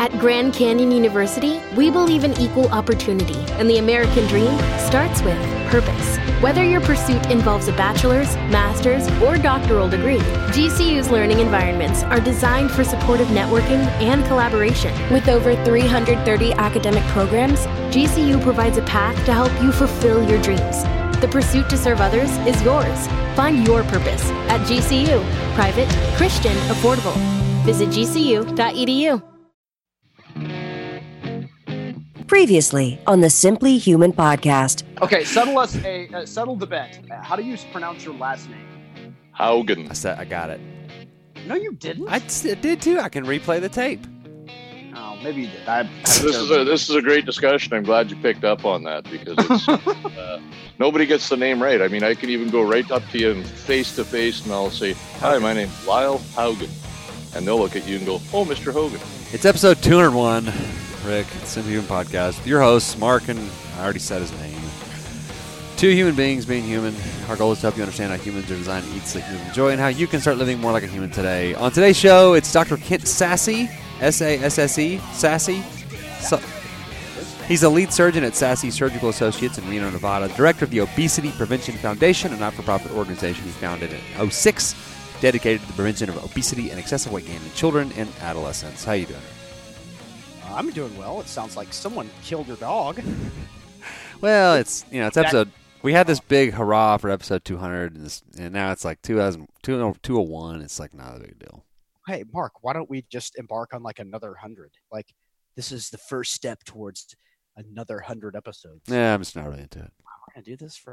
At Grand Canyon University, we believe in equal opportunity, and the American dream starts with purpose. Whether your pursuit involves a bachelor's, master's, or doctoral degree, GCU's learning environments are designed for supportive networking and collaboration. With over 330 academic programs, GCU provides a path to help you fulfill your dreams. The pursuit to serve others is yours. Find your purpose at GCU. Private, Christian, affordable. Visit gcu.edu. Previously on the Simply Human podcast. Okay, settle the bet. How do you pronounce your last name? Haugen. I got it. No, you didn't. I did too. I can replay the tape. Oh, maybe you did. This is a great discussion. I'm glad you picked up on that because it's, nobody gets the name right. I mean, I can even go right up to you and face to face, and I'll say, "Hi, my name's Lyle Haugen," and they'll look at you and go, "Oh, Mr. Hogan." It's episode 201, Rick. It's Simply Human podcast with your hosts, Mark, and I already said his name. Two human beings being human. Our goal is to help you understand how humans are designed to eat, sleep, move, and enjoy, and how you can start living more like a human today. On today's show, it's Dr. Kent Sasse, S-A-S-S-E, Sasse. He's a lead surgeon at Sasse Surgical Associates in Reno, Nevada, director of the Obesity Prevention Foundation, a not-for-profit organization he founded in 2006, dedicated to the prevention of obesity and excessive weight gain in children and adolescents. How you doing? I'm doing well. It sounds like someone killed your dog. Well, it's episode. We had this big hurrah for episode 200, and now it's like 201. It's like not a big deal. Hey, Mark, why don't we just embark on like another 100? Like, this is the first step towards another 100 episodes. Yeah, I'm just not really into it. We're gonna do this for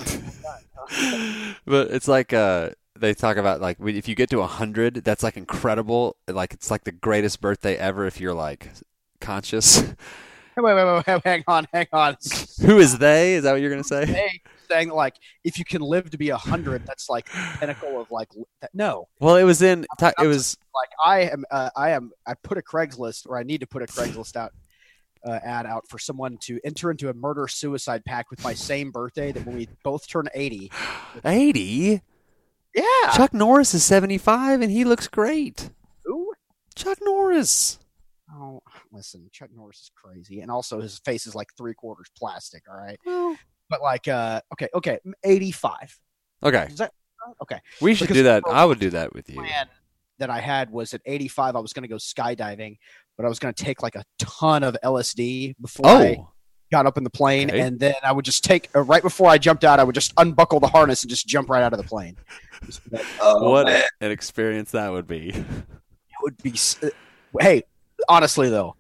100. But it's like they talk about like if you get to 100, that's like incredible. Like it's like the greatest birthday ever if you're like conscious. Wait, hang on. Who is they? Is that what you're gonna say? They saying like if you can live to be 100, that's like the pinnacle of like no. Well, it was like I put a Craigslist, or I need to put a Craigslist ad out for someone to enter into a murder suicide pact with my same birthday, that when we both turn 80. 80? Yeah. Chuck Norris is 75 and he looks great. Who? Chuck Norris. Oh, listen, Chuck Norris is crazy, and also his face is like 3/4 plastic. All right, well, but like, okay, 85. Okay, is that okay? We should do that. I would do that with you. Plan that I had was at 85. I was going to go skydiving, but I was going to take like a ton of LSD before I got up in the plane, and then I would just take right before I jumped out. I would just unbuckle the harness and just jump right out of the plane. Like, what an experience that would be! It would be. Hey. Honestly, though,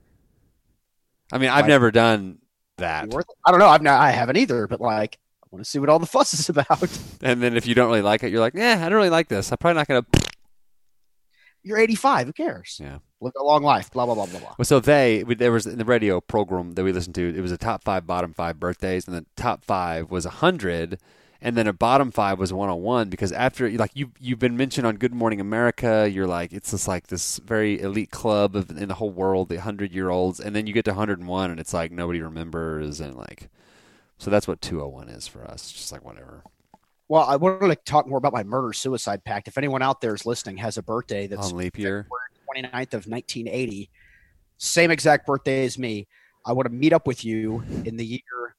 I mean, I've never done that. I don't know. I haven't either. But like, I want to see what all the fuss is about. And then if you don't really like it, you're like, I don't really like this. I'm probably not gonna. You're 85. Who cares? Yeah. Live a long life. Blah blah blah blah blah. Well, so there was in the radio program that we listened to. It was a top 5, bottom 5 birthdays, and the top 5 was 100. And then a bottom 5 was 101 because after like you've been mentioned on Good Morning America, you're like it's just like this very elite club in the whole world, the 100-year-olds, and then you get to 101 and it's like nobody remembers, and like so that's what 201 is for us, just like whatever. Well, I want to talk more about my murder suicide pact. If anyone out there is listening has a birthday that's on leap year, February 29th of 1980, same exact birthday as me, I want to meet up with you in the year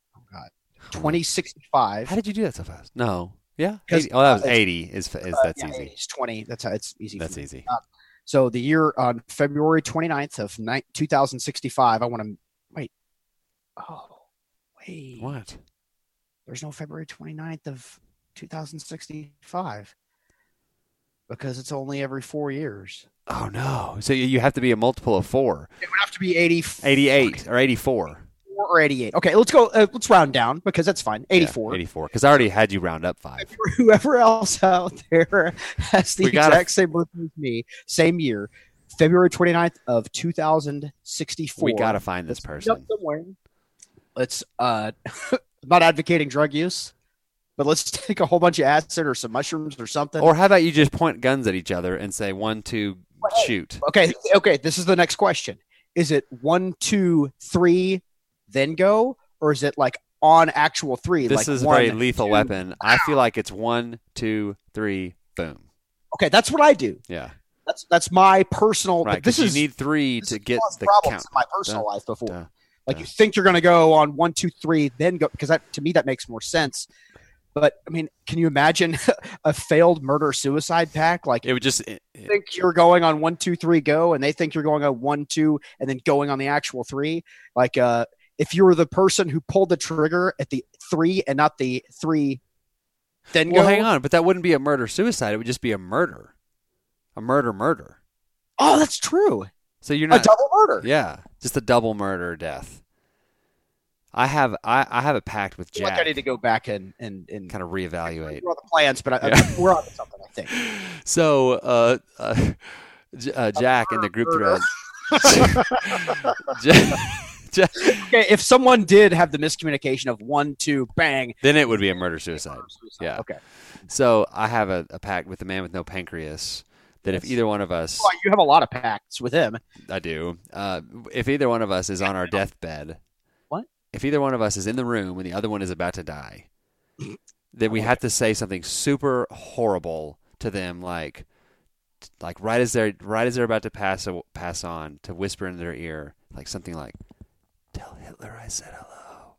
2065. How did you do that so fast? No. Yeah. 80. Oh, that was 80. That's easy. It's 20. That's how it's easy. That's easy. So the year on February 29th of 2065, I want to wait. Oh, wait. What? There's no February 29th of 2065 because it's only every 4 years. Oh, no. So you have to be a multiple of 4. It would have to be 88 or 84. Or 88. Okay, let's go. Let's round down because that's fine. 84. Yeah, 84. Because I already had you round up 5. Whoever else out there has the exact same birthday as me, same year, February 29th of 2064. We got to find this person. Let's I'm not advocating drug use, but let's take a whole bunch of acid or some mushrooms or something. Or how about you just point guns at each other and say 1, 2, shoot. Okay. This is the next question. Is it 1, 2, 3, then go, or is it like on actual 3? This is a very lethal weapon. I feel like it's 1, 2, 3, boom. Okay, that's what I do. Yeah. That's my personal. Right, this you is need 3 to get the problems count. in my personal life before. Like you think you're going to go on 1, 2, 3, then go, because to me that makes more sense. But I mean, can you imagine a failed murder-suicide pact? Like it would just think you're going on 1, 2, 3, go, and they think you're going on 1, 2, and then going on the actual 3. Like if you were the person who pulled the trigger at the 3 and not the 3, then well, go. hang on, but that wouldn't be a murder-suicide. It would just be a murder, a murder. Oh, that's true. So you're not a double murder. Yeah, just a double murder death. I have a pact with Jack. I need to go back and kind of reevaluate. We're on the plans, but we're on to something, I think. So Jack in the group thread. Okay, if someone did have the miscommunication of 1, 2, bang, then it would be a murder-suicide. Yeah. Okay. So I have a pact with the man with no pancreas. That if either one of us... Well, you have a lot of pacts with him. I do. If either one of us is on our deathbed... What? If either one of us is in the room and the other one is about to die, then we have to say something super horrible to them, like right as they're about to pass on, to whisper in their ear, like something like, "Tell Hitler I said hello."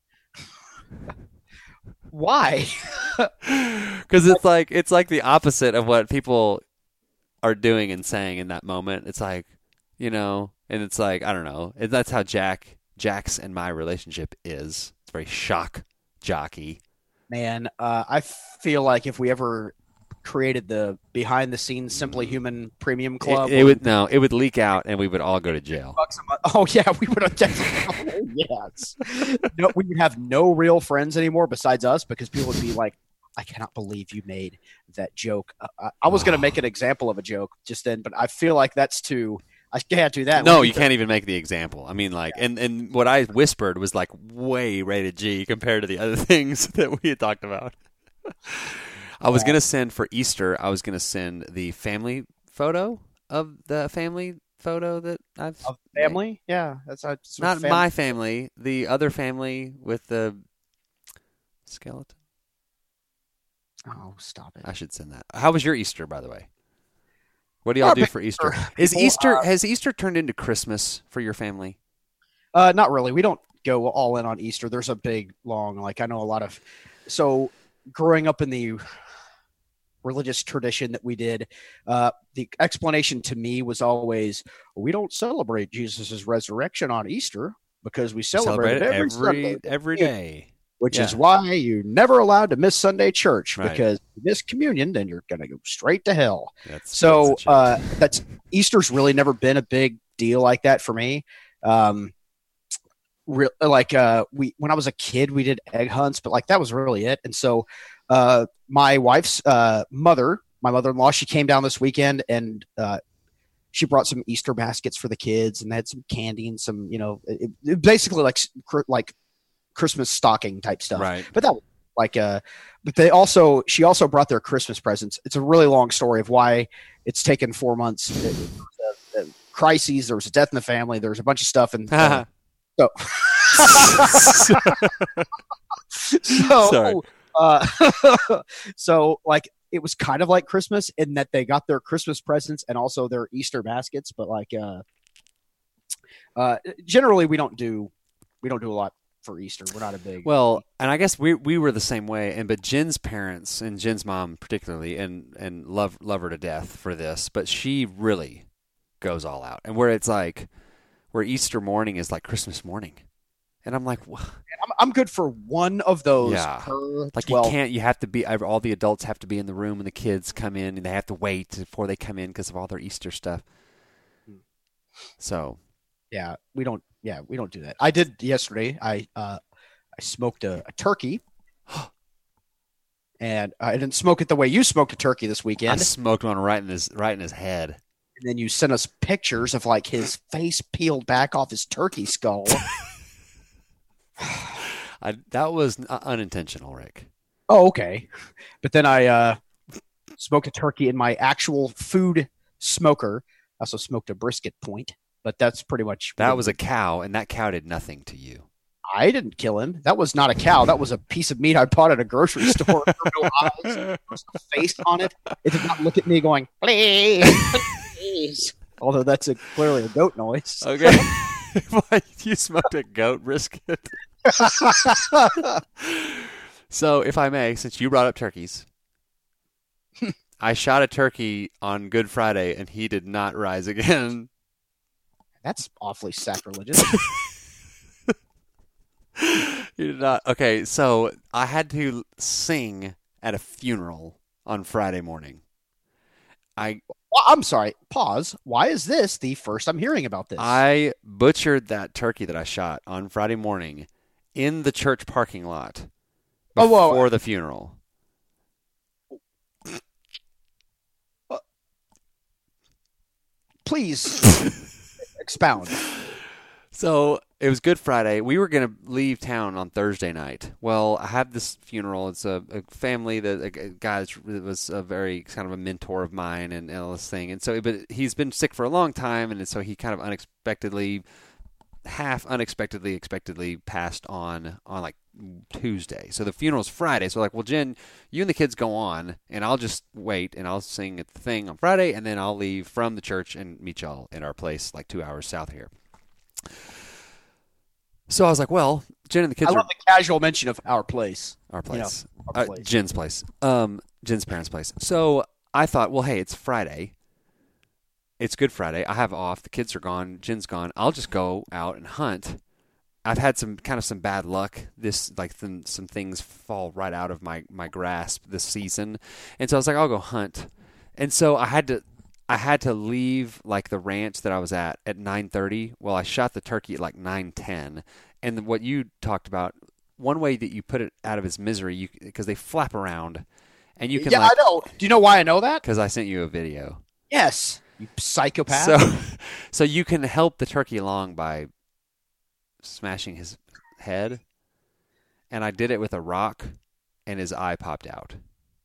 Why? Because it's like the opposite of what people are doing and saying in that moment. It's like, and it's like, I don't know. That's how Jack's and my relationship is. It's very shock jockey. Man, I feel like if we ever created the behind the scenes Simply Human Premium Club, it would leak out and we would all go to jail. Oh yeah, we would have definitely. Yes. No, we would have no real friends anymore besides us, because people would be like, I cannot believe you made that joke. I was going to make an example of a joke just then, but I feel like that's too. I can't do that. No, you can't even make the example. I mean, like, and what I whispered was like way rated G compared to the other things that we had talked about. I was going to send for Easter. I was going to send the family photo of the family photo that I've of family. Made. Yeah, that's not my family. The other family with the skeleton. Oh, stop it! I should send that. How was your Easter, by the way? What do y'all do for Easter? Has Easter turned into Christmas for your family? Not really. We don't go all in on Easter. There's a big, long, I know a lot of. So, growing up in the religious tradition that we did, the explanation to me was always, we don't celebrate Jesus' resurrection on Easter because we celebrate it every day. Which is why you're never allowed to miss Sunday church, because if you miss communion, then you're going to go straight to hell. That's Easter's really never been a big deal like that for me. When I was a kid, we did egg hunts, but that was really it. And so my wife's mother-in-law, she came down this weekend and she brought some Easter baskets for the kids, and they had some candy and some, basically like Christmas stocking type stuff. Right. But that was but she also brought their Christmas presents. It's a really long story of why it's taken 4 months. Crises. There was a death in the family. There was a bunch of stuff. And so it was kind of like Christmas in that they got their Christmas presents and also their Easter baskets. But generally we don't do a lot for Easter. We're not a big. Well, and I guess we were the same way. But Jen's parents and Jen's mom particularly, and love her to death for this. But she really goes all out, and where Easter morning is like Christmas morning, and I'm like, what? I'm good for one of those. Yeah. Per 12. You can't. You have to be. All the adults have to be in the room, and the kids come in, and they have to wait before they come in because of all their Easter stuff. So. Yeah, we don't do that. I did yesterday. I smoked a turkey, and I didn't smoke it the way you smoked a turkey this weekend. I smoked one right in his head. And then you sent us pictures of his face peeled back off his turkey skull. That was unintentional, Rick. Oh, okay. But then I smoked a turkey in my actual food smoker. I also smoked a brisket point. But that's pretty much... That was a cow, and that cow did nothing to you. I didn't kill him. That was not a cow. That was a piece of meat I bought at a grocery store. There were no eyes. There was no face on it. It did not look at me going, please. sneeze. Although that's clearly a goat noise. Okay. Why you smoked a goat brisket? So, if I may, since you brought up turkeys, I shot a turkey on Good Friday, and he did not rise again. That's awfully sacrilegious. You did not. Okay, so I had to sing at a funeral on Friday morning. Well, I'm sorry. Pause. Why is this the first I'm hearing about this? I butchered that turkey that I shot on Friday morning in the church parking lot before the funeral. Please expound. So it was Good Friday. We were going to leave town on Thursday night. Well, I have this funeral. It's a family that a guy that was a very kind of a mentor of mine and all this thing. And so, but he's been sick for a long time, and so he kind of expectedly passed on like Tuesday. So the funeral's Friday. So like, well, Jen, you and the kids go on, and I'll just wait, and I'll sing at the thing on Friday, and then I'll leave from the church and meet y'all at our place like 2 hours south here. So I was like, well, Jen and the kids I love the casual mention of our place. Our place. Our place. Jen's place. Jen's parents' place. So I thought, well, hey, it's Friday. It's Good Friday. I have off. The kids are gone. Jen's gone. I'll just go out and hunt. I've had some bad luck. Some things fall right out of my grasp this season. And so I was like, I'll go hunt. And so I had to leave like the ranch that I was at 9:30. Well, I shot the turkey at like 9:10. And what you talked about, one way that you put it out of its misery, because they flap around, and you can. Yeah, I know. Do you know why I know that? Because I sent you a video. Yes, you psychopath. So you can help the turkey along by smashing his head, and I did it with a rock, and his eye popped out.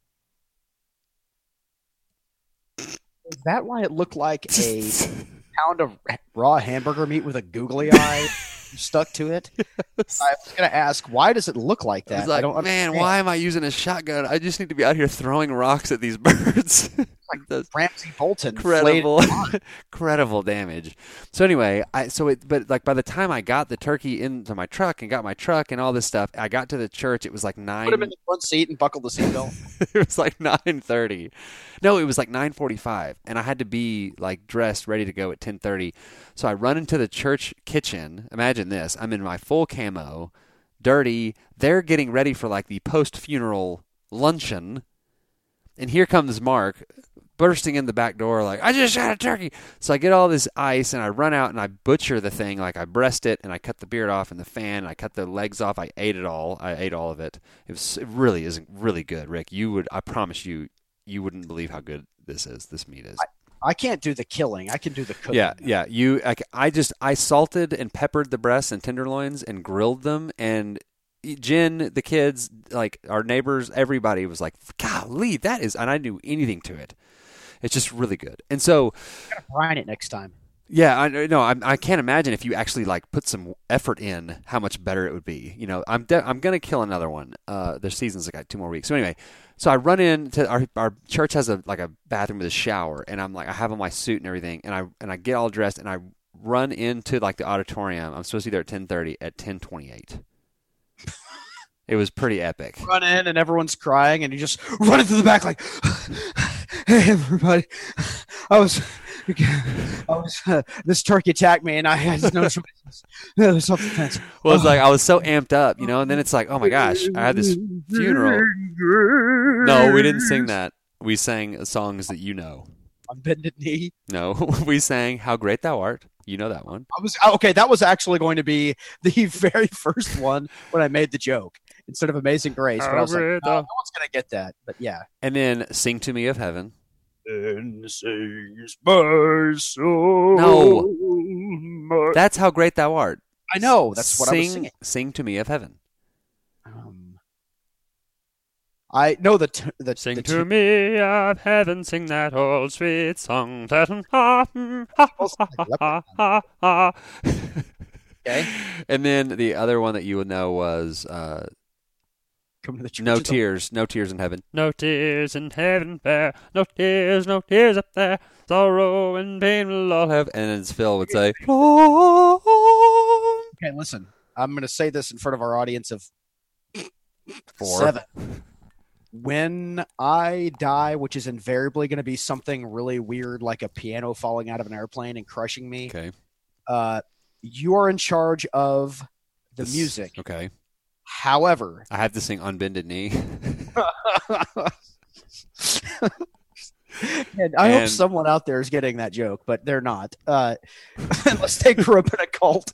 Is that why it looked like a pound of raw hamburger meat with a googly eye stuck to it? Yes. I was going to ask, why does it look like that? Like, I don't understand. Why am I using a shotgun? I just need to be out here throwing rocks at these birds. Like Ramsey Bolton. Incredible damage. So anyway, but like by the time I got the turkey into my truck and got my truck and all this stuff, I got to the church. It was like 9. Put him in the front seat and buckle the seatbelt. It was like 9:30. No, it was like 9:45, and I had to be like dressed, ready to go at 10:30. So I run into the church kitchen. Imagine this: I'm in my full camo, dirty. They're getting ready for like the post-funeral luncheon, and here comes Mark, bursting in the back door like, I just shot a turkey. So I get all this ice, and I run out, and I butcher the thing. Like, I breast it, and I cut the beard off and the fan, and I cut the legs off. I ate it all. I ate all of it. It really is really good, Rick. I promise you wouldn't believe how good this meat is. I can't do the killing. I can do the cooking. Yeah. I salted and peppered the breasts and tenderloins and grilled them, and Jen, the kids, like our neighbors, everybody was like, golly, that is, and I knew anything to it. It's just really good. And so, I'm gonna brine it next time. Yeah, I can't imagine if you actually like put some effort in how much better it would be. You know, I'm gonna kill another one. Their season's like 2 more weeks. So anyway, so I run into our church has a bathroom with a shower, and I'm like, I have on my suit and everything, and I get all dressed, and I run into like the auditorium. I'm supposed to be there at 10:30. At 10:28. It was pretty epic. Run in and everyone's crying, and you just run into the back like, hey everybody, I was this turkey attacked me, and I had no choice. It was self-defense. Well, it's like I was so amped up, you know, and then it's like, oh my gosh, I had this funeral. No, we didn't sing that. We sang songs that you know. On bended knee. No, we sang "How Great Thou Art." You know that one. That was actually going to be the very first one when I made the joke instead of "Amazing Grace." But I was like, no one's gonna get that. But yeah. And then "Sing to Me of Heaven." And sings my soul. No, that's "How Great Thou Art." I know. That's what I was singing. Sing to Me of Heaven. I know the Sing to me of heaven, sing that old sweet song. Okay. And then the other one that you would know was Come to the church. No tears in heaven. No tears in heaven there. No tears up there. Sorrow and pain will all have. And then Phil would say, Lord. Okay, listen. I'm going to say this in front of our audience of 4. 7. When I die, which is invariably going to be something really weird, like a piano falling out of an airplane and crushing me. Okay. You are in charge of the music. Okay. However, I have to sing Unbended Knee. and I hope someone out there is getting that joke, but they're not. Unless they grew up in a cult.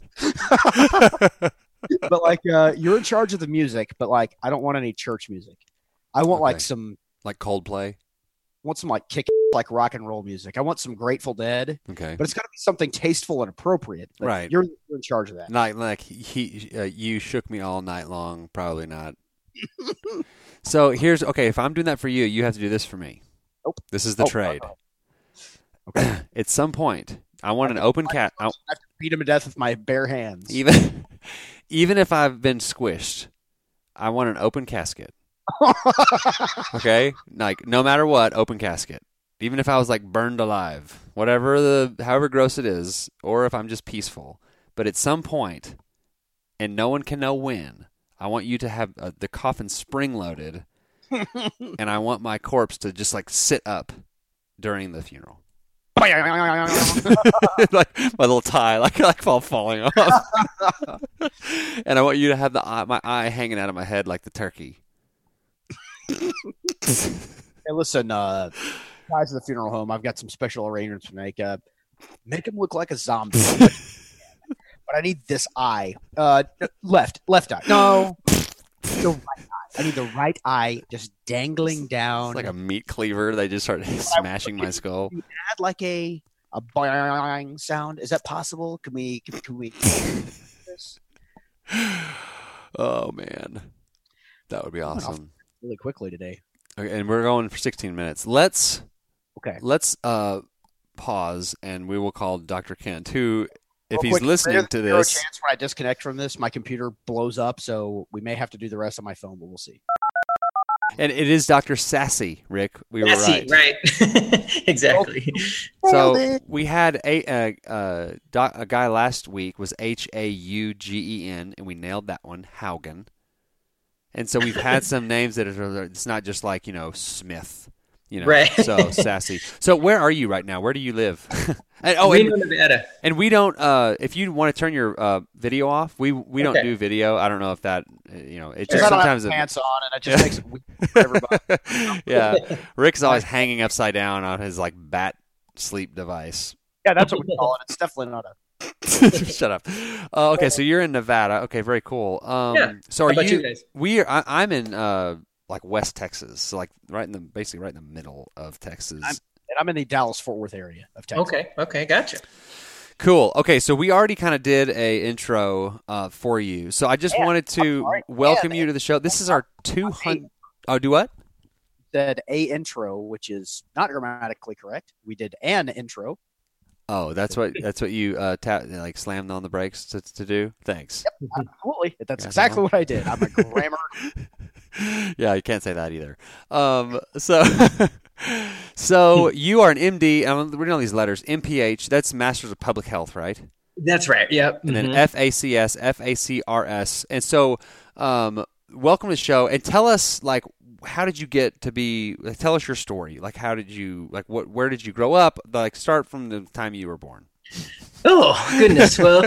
But like, you're in charge of the music, but like, I don't want any church music. I want like some like Coldplay. I want some like kick like rock and roll music. I want some Grateful Dead. Okay, but it's got to be something tasteful and appropriate. Like, right, you're in charge of that. Not like you shook me all night long. Probably not. So here's if I'm doing that for you, you have to do this for me. Nope. This is the trade. Okay. At some point, I want an open cat. I have to beat him to death with my bare hands. Even if I've been squished, I want an open casket. Okay, like no matter what, open casket. Even if I was like burned alive, however gross it is, or if I'm just peaceful. But at some point, and no one can know when, I want you to have the coffin spring loaded, and I want my corpse to just like sit up during the funeral. Like my little tie, like falling off. And I want you to have my eye hanging out of my head like the turkey. Hey, listen, guys at the funeral home, I've got some special arrangements to make. Make him look like a zombie. But I need this eye. Left eye. No, the right eye. I need the right eye just dangling down. It's like a meat cleaver. They just start smashing my skull. Add like a boing sound. Is that possible? Can we this? Oh man, that would be awesome. Really quickly today. Okay, and we're going for 16 minutes. Let's pause, and we will call Dr. Kent, who, if he's listening to this, a chance when I disconnect from this, my computer blows up, so we may have to do the rest on my phone, but we'll see. And it is Dr. Sassy, Rick. We were right. Right. Exactly. So we had a guy last week was Haugen, and we nailed that one, Haugen. And so we've had some names that it's not just like, Smith, right. So Sassy. So where are you right now? Where do you live? Reno, Nevada. And we don't, if you want to turn your video off, we don't do video. I don't know if that, it's just sometimes I don't have pants on and it just makes it weird for everybody. Yeah. Rick's always hanging upside down on his like bat sleep device. Yeah, that's what we call it. It's definitely not a. Shut up. Okay, so you're in Nevada. Okay, very cool. So are you guys? I'm in like West Texas, so like basically right in the middle of Texas. I'm in the Dallas-Fort Worth area of Texas. Okay, gotcha. Cool. Okay, so we already kind of did a intro for you. So I just wanted to welcome you to the show. This is our 200. Oh, do what? Said a intro, which is not grammatically correct. We did an intro. Oh, that's what you slammed on the brakes to do? Thanks. Yep, absolutely. That's exactly what I did. I'm a grammar. Yeah, you can't say that either. So you are an MD. I'm reading all these letters. MPH, that's Masters of Public Health, right? That's right, yep. And then FACS, FACRS. And so welcome to the show. And tell us, how did you get to be? Tell us your story. How did you where did you grow up? Start from the time you were born. Oh goodness! Well,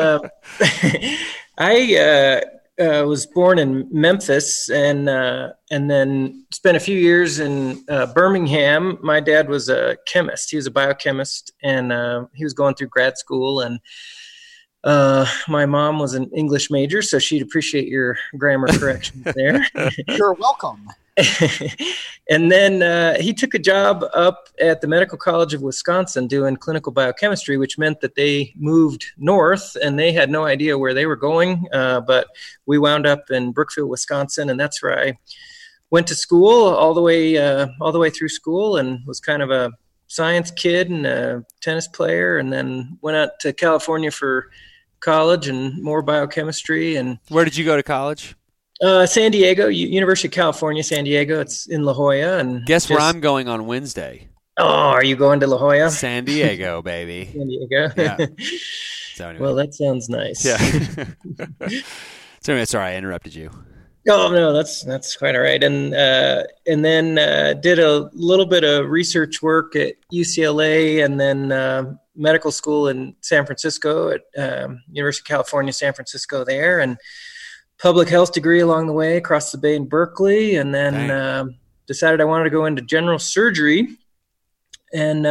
I was born in Memphis and then spent a few years in Birmingham. My dad was a chemist. He was a biochemist, and he was going through grad school. And my mom was an English major, so she'd appreciate your grammar corrections there. You're welcome. And then he took a job up at the Medical College of Wisconsin doing clinical biochemistry, which meant that they moved north, and they had no idea where they were going. But we wound up in Brookfield, Wisconsin, and that's where I went to school all the way through school, and was kind of a science kid and a tennis player, and then went out to California for college and more biochemistry. And where did you go to college? San Diego, University of California, San Diego. It's in La Jolla. And guess where I'm going on Wednesday? Oh, are you going to La Jolla? San Diego, baby. San Diego. Yeah. So anyway. Well, that sounds nice. Yeah. So anyway, sorry, I interrupted you. Oh no, that's quite all right. And then did a little bit of research work at UCLA, and then medical school in San Francisco at University of California, San Francisco there, and public health degree along the way across the bay in Berkeley, and then decided I wanted to go into general surgery. And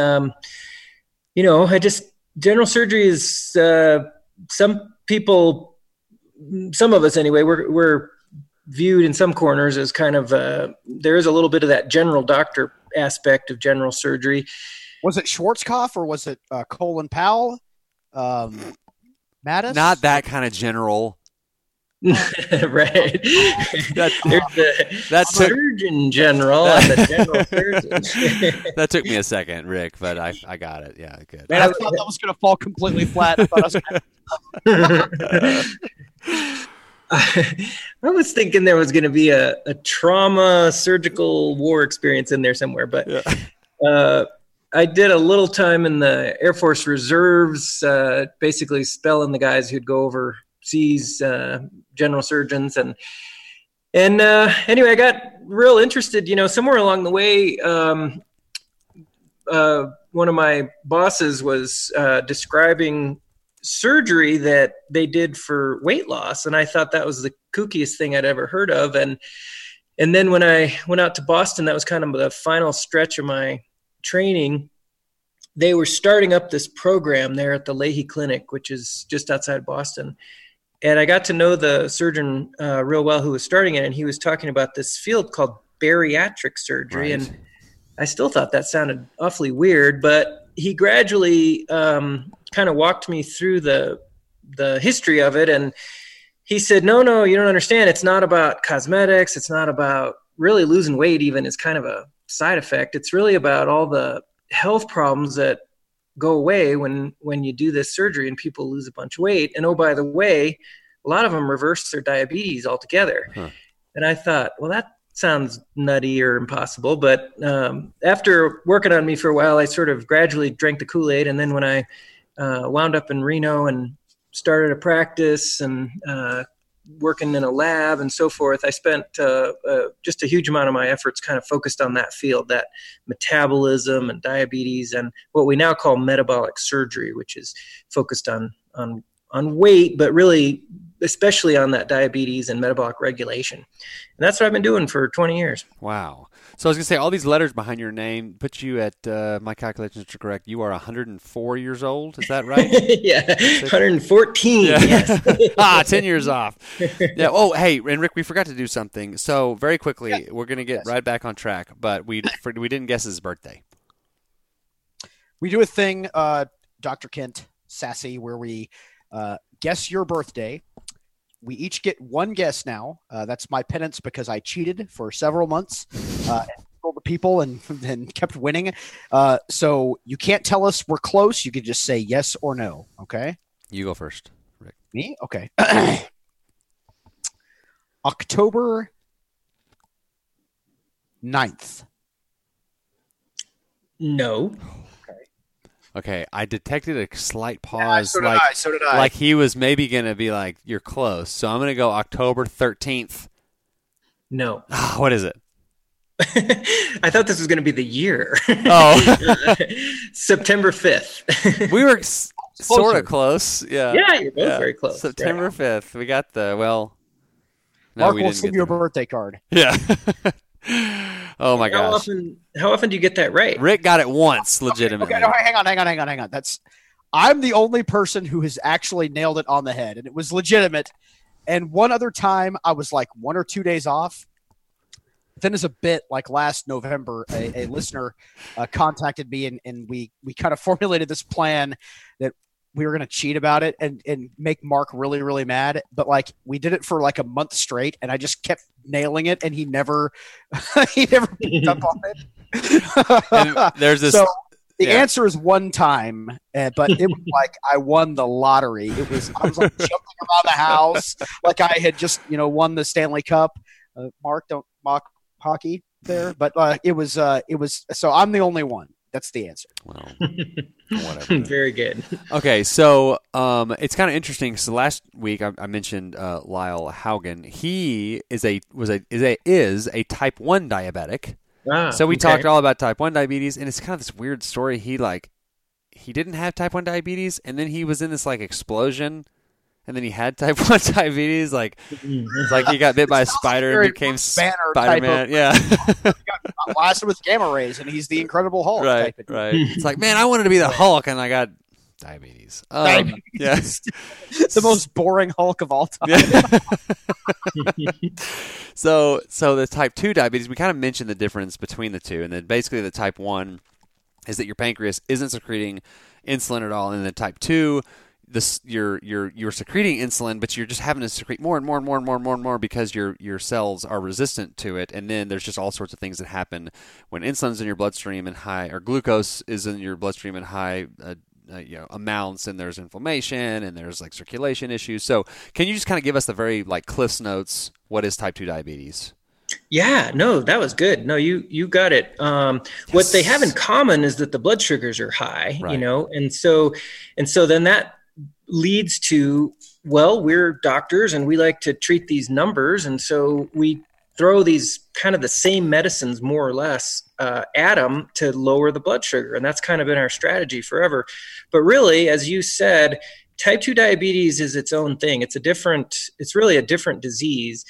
general surgery is some of us anyway, we're viewed in some corners as kind of there is a little bit of that general doctor aspect of general surgery. Was it Schwarzkopf or was it Colin Powell? Mattis? Not that kind of general. Right. That took Surgeon General and the General Surgeon. That took me a second, Rick, but I got it. Yeah, good. Man, I thought that was going to fall completely flat. I was thinking there was going to be a trauma surgical war experience in there somewhere, but I did a little time in the Air Force Reserves, basically spelling the guys who'd go overseas, general surgeons, and anyway, I got real interested. Somewhere along the way, one of my bosses was describing surgery that they did for weight loss, and I thought that was the kookiest thing I'd ever heard of. And then when I went out to Boston, that was kind of the final stretch of my training. They were starting up this program there at the Leahy Clinic, which is just outside Boston. And I got to know the surgeon real well who was starting it, and he was talking about this field called bariatric surgery. Right. And I still thought that sounded awfully weird, but he gradually kind of walked me through the history of it. And he said, no, you don't understand. It's not about cosmetics. It's not about really losing weight even is kind of a side effect. It's really about all the health problems that go away when you do this surgery and people lose a bunch of weight. And oh, by the way, a lot of them reverse their diabetes altogether. Huh. And I thought, well, that sounds nutty or impossible. But after working on me for a while, I sort of gradually drank the Kool-Aid. And then when I wound up in Reno and started a practice and working in a lab and so forth, I spent just a huge amount of my efforts kind of focused on that field, that metabolism and diabetes and what we now call metabolic surgery, which is focused on weight, but really especially on that diabetes and metabolic regulation. And that's what I've been doing for 20 years. Wow. So I was going to say, all these letters behind your name put you at, my calculations are correct, you are 104 years old. Is that right? Yeah, 114. Yeah. Yes. 10 years off. Yeah. Oh, hey, and Rick, we forgot to do something. So very quickly, we're going to get right back on track, but we didn't guess his birthday. We do a thing, Dr. Kent, Sassy, where we guess your birthday. We each get one guess now. That's my penance because I cheated for several months and told the people and kept winning. So you can't tell us we're close. You can just say yes or no. Okay. You go first, Rick. Me? Okay. October 9th. No. Okay, I detected a slight pause. Yeah, so did I. Like he was maybe going to be like, you're close. So I'm going to go October 13th. No. What is it? I thought this was going to be the year. Oh. September 5th. We were sort of close. Yeah. Yeah, you're both very close. September right. 5th. We got the, well. No, Mark we will didn't send you a birthday card. Yeah. Oh my gosh! How often do you get that right? Rick got it once, legitimately. Okay, no, hang on. I'm the only person who has actually nailed it on the head, and it was legitimate. And one other time, I was like 1 or 2 days off. Then, as a bit, like last November, a listener contacted me, and we kind of formulated this plan that we were going to cheat about it and make Mark really, really mad. But like we did it for like a month straight, and I just kept nailing it, and he never picked up on it. And there's this The answer is one time, but it was like I won the lottery. I was like jumping around the house like I had just won the Stanley Cup. Mark, don't mock hockey there, but it was so I'm the only one. That's the answer. Well, whatever. Very good. Okay, so it's kind of interesting. So last week I mentioned Lyle Haugen. He is a type 1 diabetic. So we talked all about type 1 diabetes, and it's kind of this weird story. He didn't have type 1 diabetes, and then he was in this like explosion, and then he had type 1 diabetes. Like it's like he got bit by a spider and became Spider-Man. Yeah. Got blasted with gamma rays, and he's the Incredible Hulk. Right. It's like, man, I wanted to be the Hulk, and I got diabetes. Yeah. The most boring Hulk of all time. Yeah. So the type 2 diabetes, we kind of mentioned the difference between the two, and then basically the type 1 is that your pancreas isn't secreting insulin at all, and then type 2, you're secreting insulin, but you're just having to secrete more and more and more and more and more and more because your cells are resistant to it. And then there's just all sorts of things that happen when insulin's in your bloodstream and high, or glucose is in your bloodstream in high amounts, and there's inflammation and there's like circulation issues. So can you just kind of give us the very like Cliff's Notes? What is type 2 diabetes? Yeah, no, that was good. No, you got it. What they have in common is that the blood sugars are high, right. And so then that leads to, well, we're doctors and we like to treat these numbers. And so we throw these kind of the same medicines more or less at them to lower the blood sugar. And that's kind of been our strategy forever. But really, as you said, type 2 diabetes is its own thing. It's really a different disease.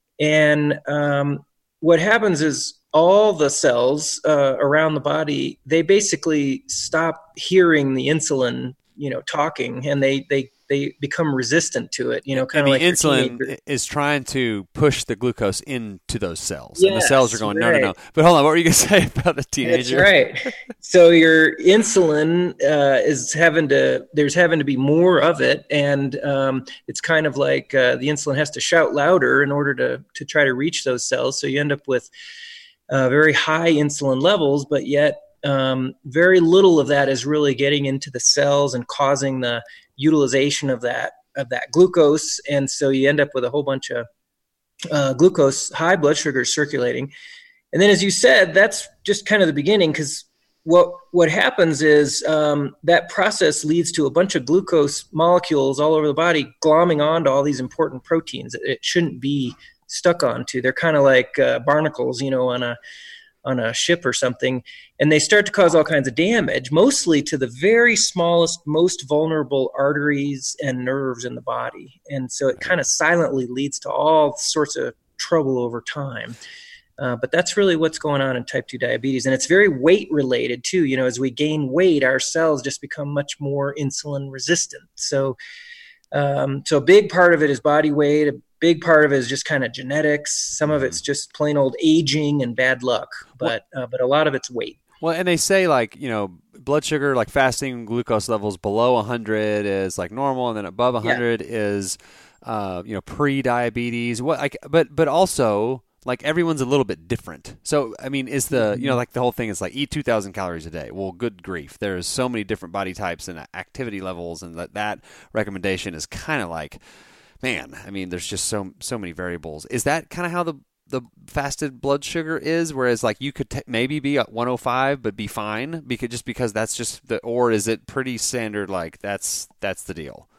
And what happens is all the cells around the body, they basically stop hearing the insulin talking, and they become resistant to it, kind of like insulin is trying to push the glucose into those cells. Yes, and the cells are going, no. But hold on, what were you going to say about the teenager? That's right. So your insulin is having to be more of it. And it's kind of like the insulin has to shout louder in order to try to reach those cells. So you end up with very high insulin levels, but yet very little of that is really getting into the cells and causing the utilization of that glucose. And so you end up with a whole bunch of glucose, high blood sugars circulating. And then, as you said, that's just kind of the beginning, because what happens is that process leads to a bunch of glucose molecules all over the body glomming onto all these important proteins that it shouldn't be stuck onto. They're kind of like barnacles, on a ship or something, and they start to cause all kinds of damage, mostly to the very smallest, most vulnerable arteries and nerves in the body. And so it kind of silently leads to all sorts of trouble over time. But that's really what's going on in type 2 diabetes. And it's very weight related too. As we gain weight, our cells just become much more insulin resistant. So a big part of it is body weight. A big part of it is just kind of genetics. Some of it's just plain old aging and bad luck, but a lot of it's weight. Well, and they say blood sugar, like fasting glucose levels below 100 is like normal, and then above 100 is pre-diabetes. But also like everyone's a little bit different. So I mean, is the like the whole thing is like eat 2,000 calories a day. Well, good grief, there's so many different body types and activity levels, and that recommendation is kind of like, man, I mean, there's just so many variables. Is that kind of how the fasted blood sugar is? Whereas like you could maybe be at 105 but be fine because that's just or is it pretty standard? Like that's the deal.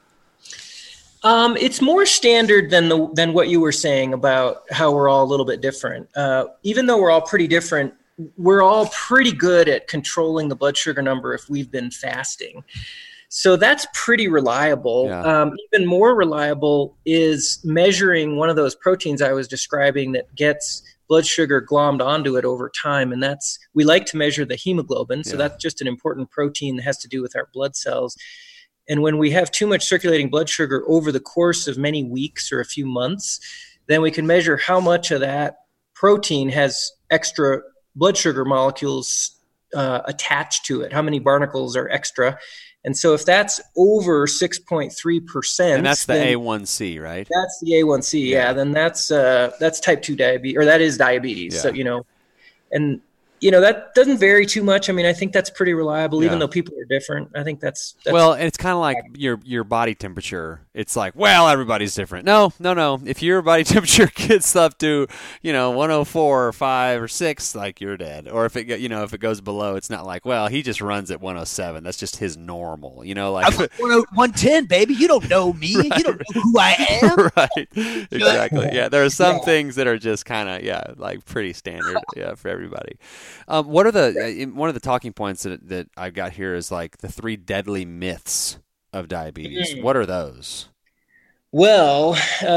It's more standard than what you were saying about how we're all a little bit different. Even though we're all pretty different, we're all pretty good at controlling the blood sugar number if we've been fasting. So that's pretty reliable. Yeah. Even more reliable is measuring one of those proteins I was describing that gets blood sugar glommed onto it over time. And we like to measure the hemoglobin. So that's just an important protein that has to do with our blood cells. And when we have too much circulating blood sugar over the course of many weeks or a few months, then we can measure how much of that protein has extra blood sugar molecules attached to it, how many barnacles are extra. And so if that's over 6.3%, and that's the A1C, right? That's the A1C, yeah. Then that's type 2 diabetes, or that is diabetes. Yeah. So and that doesn't vary too much. I mean, I think that's pretty reliable, even though people are different. I think that's well, and it's kind of like your body temperature. It's like, well, everybody's different. No. If your body temperature gets up to 104 or 5 or 6, like, you're dead. Or if it goes below, it's not like, well, he just runs at 107. That's just his normal. Like I'm 110, baby. You don't know me. Right. You don't know who I am. Right. Exactly. Yeah. There are some things that are just kind of like pretty standard. For everybody. What are one of the talking points that I've got here is like the 3 deadly myths of diabetes. What are those? Well,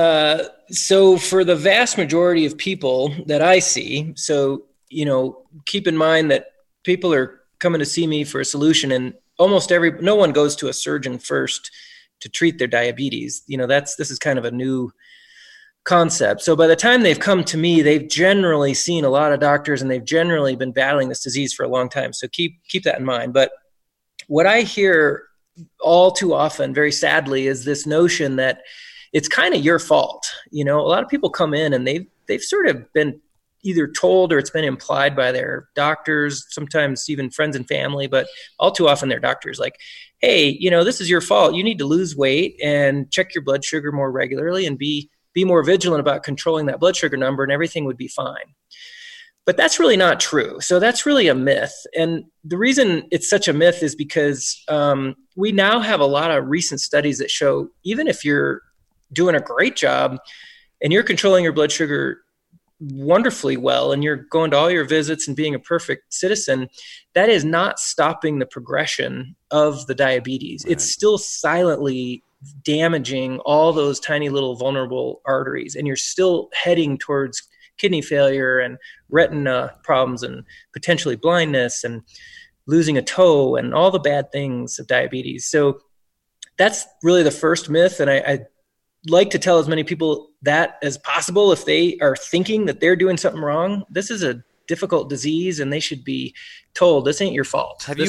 so for the vast majority of people that I see, so, keep in mind that people are coming to see me for a solution, and almost no one goes to a surgeon first to treat their diabetes. This is kind of a new concept. So by the time they've come to me, they've generally seen a lot of doctors and they've generally been battling this disease for a long time. So keep that in mind. But what I hear all too often, very sadly, is this notion that it's kind of your fault. A lot of people come in and they've sort of been either told or it's been implied by their doctors, sometimes even friends and family, but all too often their doctors, like, hey, this is your fault. You need to lose weight and check your blood sugar more regularly and be more vigilant about controlling that blood sugar number, and everything would be fine. But that's really not true. So that's really a myth. And the reason it's such a myth is because we now have a lot of recent studies that show even if you're doing a great job and you're controlling your blood sugar wonderfully well and you're going to all your visits and being a perfect citizen, that is not stopping the progression of the diabetes. Right. It's still silently damaging all those tiny little vulnerable arteries, and you're still heading towards kidney failure and retina problems and potentially blindness and losing a toe and all the bad things of diabetes. So that's really the first myth. And I like to tell as many people that as possible. If they are thinking that they're doing something wrong, this is a difficult disease and they should be told this ain't your fault. Have you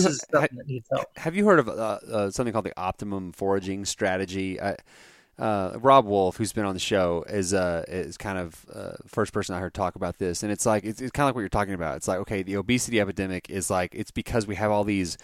heard of something called the optimum foraging strategy? Rob Wolf, who's been on the show, is kind of first person I heard talk about this, and it's like it's kind of like what you're talking about. It's like, okay, the obesity epidemic is like it's because we have all these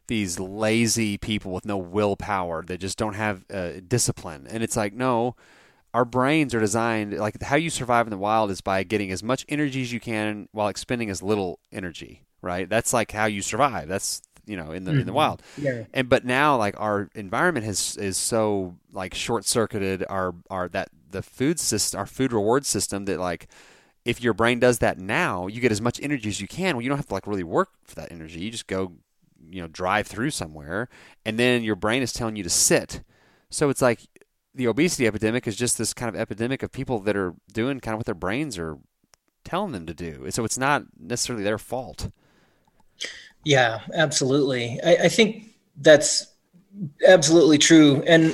lazy people with no willpower that just don't have discipline, and it's like, no. Our brains are designed, like how you survive in the wild is by getting as much energy as you can while expending as little energy, right? That's like how you survive. That's, in the wild. Yeah. But now like our environment is so like short-circuited the food system, our food reward system, that like if your brain does that now, you get as much energy as you can. Well, you don't have to like really work for that energy. You just go, drive through somewhere, and then your brain is telling you to sit. So it's like the obesity epidemic is just this kind of epidemic of people that are doing kind of what their brains are telling them to do. So it's not necessarily their fault. Yeah, absolutely. I think that's absolutely true. And,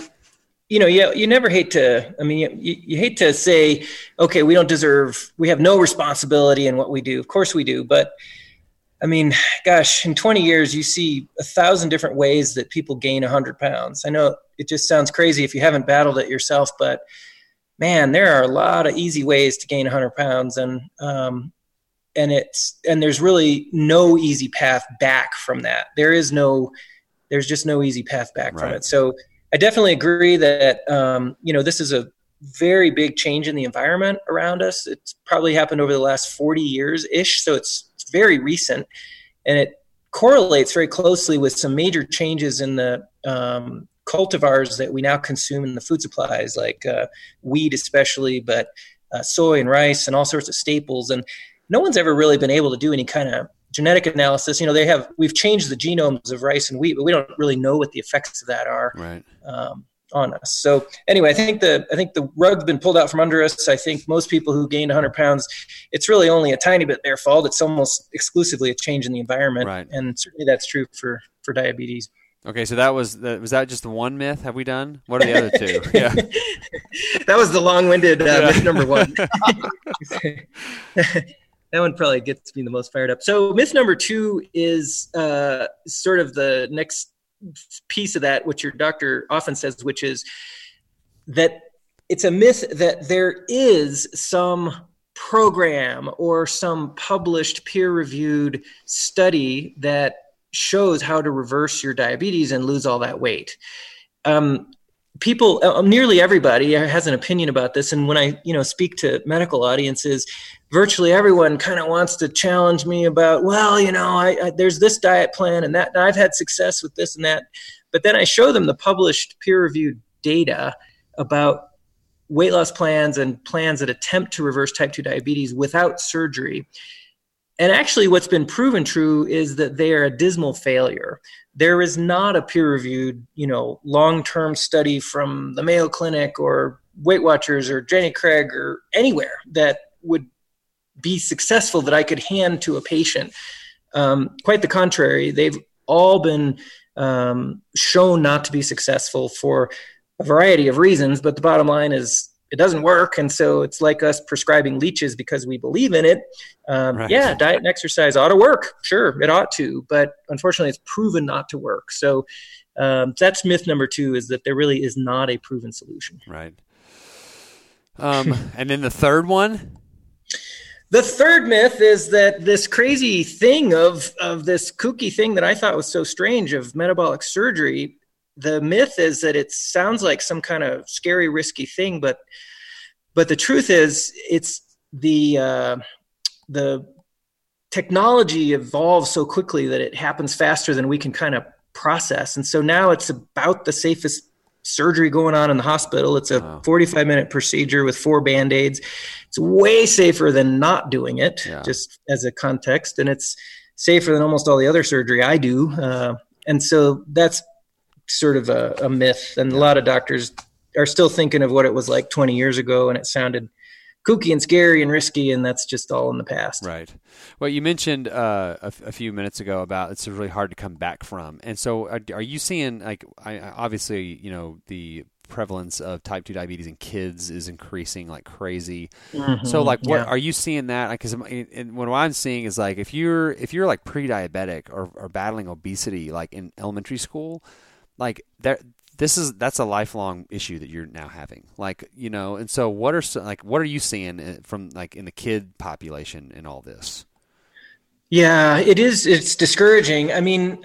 you never hate to, you hate to say, okay, we have no responsibility in what we do. Of course we do. But gosh, in 20 years, you see 1,000 different ways that people gain 100 pounds. I know it just sounds crazy if you haven't battled it yourself, but man, there are a lot of easy ways to gain 100 pounds. And there's really no easy path back from that. There's just no easy path back from it. So I definitely agree that, this is a very big change in the environment around us. It's probably happened over the last 40 years-ish. So it's very recent, and it correlates very closely with some major changes in the cultivars that we now consume in the food supplies, like wheat especially, but soy and rice and all sorts of staples. And no one's ever really been able to do any kind of genetic analysis. We've changed the genomes of rice and wheat, but we don't really know what the effects of that are on us. So anyway, I think the rug's been pulled out from under us. I think most people who gained 100 pounds, it's really only a tiny bit their fault. It's almost exclusively a change in the environment. Right. And certainly that's true for diabetes. Okay, so was that just the one myth? Have we done? What are the other two? Yeah, that was the long-winded myth number one. That one probably gets me the most fired up. So myth number 2 is sort of the next piece of that, which your doctor often says, which is that it's a myth that there is some program or some published peer-reviewed study that shows how to reverse your diabetes and lose all that weight. People, nearly everybody has an opinion about this. And when I, speak to medical audiences, virtually everyone kind of wants to challenge me about, well, there's this diet plan and that, and I've had success with this and that. But then I show them the published peer-reviewed data about weight loss plans and plans that attempt to reverse type 2 diabetes without surgery. And actually what's been proven true is that they are a dismal failure. There is not a peer-reviewed, long-term study from the Mayo Clinic or Weight Watchers or Jenny Craig or anywhere that would be successful that I could hand to a patient. Quite the contrary, they've all been shown not to be successful for a variety of reasons, but the bottom line is it doesn't work. And so it's like us prescribing leeches because we believe in it. Right. Yeah, diet and exercise ought to work. Sure, it ought to, but unfortunately it's proven not to work. So that's myth number 2, is that there really is not a proven solution. Right. And then the third one? The third myth is that this crazy thing of this kooky thing that I thought was so strange of metabolic surgery. The myth is that it sounds like some kind of scary, risky thing, but the truth is, it's the technology evolves so quickly that it happens faster than we can kind of process, and so now it's about the safest surgery going on in the hospital. It's a 45-minute procedure with 4 Band-Aids. It's way safer than not doing it, just as a context, and it's safer than almost all the other surgery I do, and so that's sort of a myth, and a lot of doctors are still thinking of what it was like 20 years ago, and it sounded kooky and scary and risky, and that's just all in the past. Right. Well, you mentioned a few minutes ago about it's really hard to come back from, and so are you seeing, like, obviously, the prevalence of type 2 diabetes in kids is increasing like crazy. Mm-hmm. So what are you seeing that? Because what I'm seeing is, like, if you're like pre-diabetic or battling obesity, like in elementary school, like that's a lifelong issue that you're now having, and so what are you seeing from, like, in the kid population in all this? Yeah, it is. It's discouraging. I mean,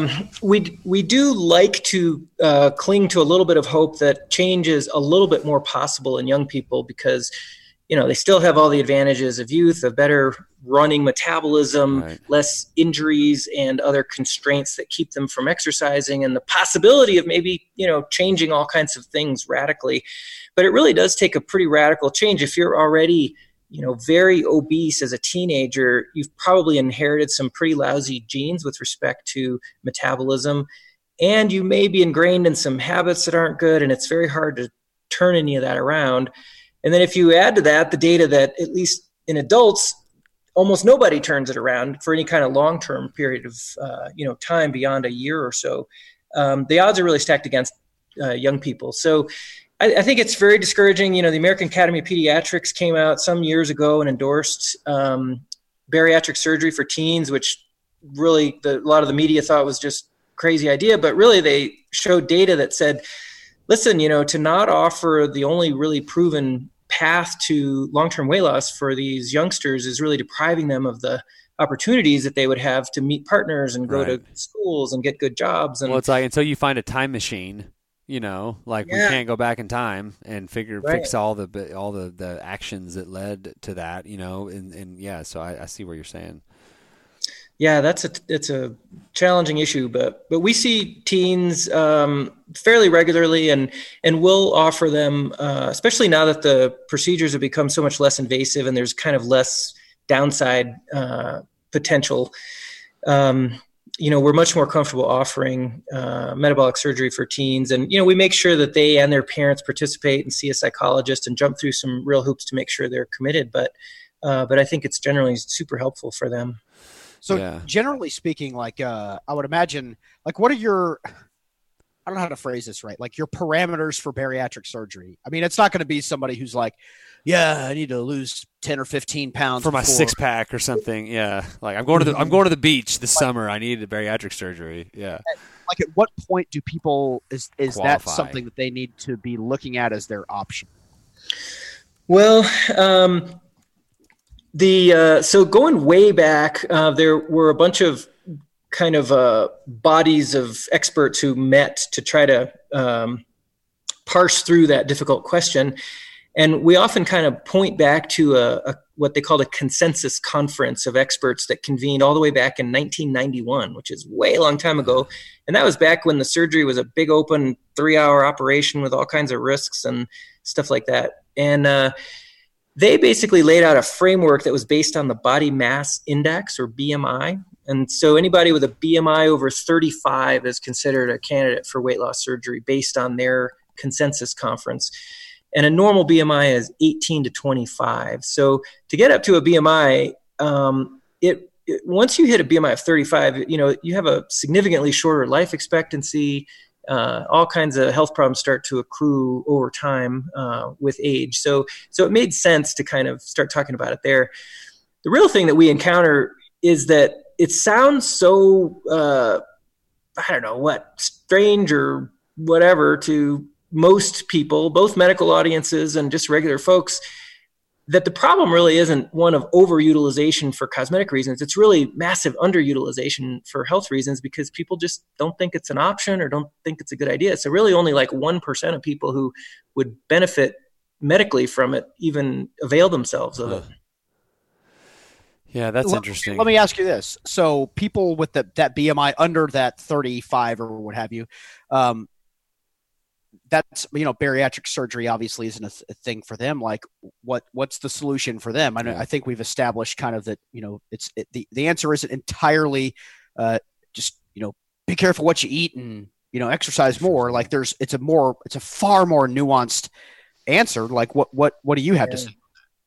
we do like to cling to a little bit of hope that change is a little bit more possible in young people because, they still have all the advantages of youth, of better running metabolism, right, less injuries and other constraints that keep them from exercising, and the possibility of maybe, changing all kinds of things radically. But it really does take a pretty radical change. If you're already, very obese as a teenager, you've probably inherited some pretty lousy genes with respect to metabolism, and you may be ingrained in some habits that aren't good, and it's very hard to turn any of that around. And then if you add to that the data that, at least in adults, almost nobody turns it around for any kind of long-term period of time beyond a year or so, the odds are really stacked against young people. So I think it's very discouraging. The American Academy of Pediatrics came out some years ago and endorsed bariatric surgery for teens, which really a lot of the media thought was just a crazy idea. But really they showed data that said, listen, to not offer the only really proven path to long-term weight loss for these youngsters is really depriving them of the opportunities that they would have to meet partners and go to schools and get good jobs. And well, it's like until you find a time machine, we can't go back in time and fix all the actions that led to that, so I see what you're saying. Yeah, it's a challenging issue, but we see teens fairly regularly, and we'll offer them, especially now that the procedures have become so much less invasive and there's kind of less downside potential. We're much more comfortable offering metabolic surgery for teens, and we make sure that they and their parents participate and see a psychologist and jump through some real hoops to make sure they're committed. But I think it's generally super helpful for them. So generally speaking, I would imagine, what are your, I don't know how to phrase this right, your parameters for bariatric surgery? I mean, it's not going to be somebody who's like, yeah, I need to lose 10 or 15 pounds for my six pack or something. Yeah. I'm going to the beach this summer. I need a bariatric surgery. Yeah. At what point do people, is that something that they need to be looking at as their option? Well, So going way back, there were a bunch of kind of bodies of experts who met to try to parse through that difficult question. And we often kind of point back to what they called a consensus conference of experts that convened all the way back in 1991, which is way long time ago. And that was back when the surgery was a big open 3-hour operation with all kinds of risks and stuff like that. And they basically laid out a framework that was based on the body mass index, or BMI. And so anybody with a BMI over 35 is considered a candidate for weight loss surgery based on their consensus conference. And a normal BMI is 18 to 25. So to get up to a BMI, once you hit a BMI of 35, you have a significantly shorter life expectancy. All kinds of health problems start to accrue over time with age. So it made sense to kind of start talking about it there. The real thing that we encounter is that it sounds so, strange or whatever to most people, both medical audiences and just regular folks, that the problem really isn't one of overutilization for cosmetic reasons. It's really massive underutilization for health reasons, because people just don't think it's an option or don't think it's a good idea. So really only like 1% of people who would benefit medically from it even avail themselves of it. Yeah, that's interesting. Let me ask you this. So people with that BMI under that 35 or what have you, that's, bariatric surgery obviously isn't a thing for them. Like what's the solution for them? I think we've established kind of that, the answer isn't entirely just, be careful what you eat and, exercise more. Like it's a far more nuanced answer. Like what do you have to say?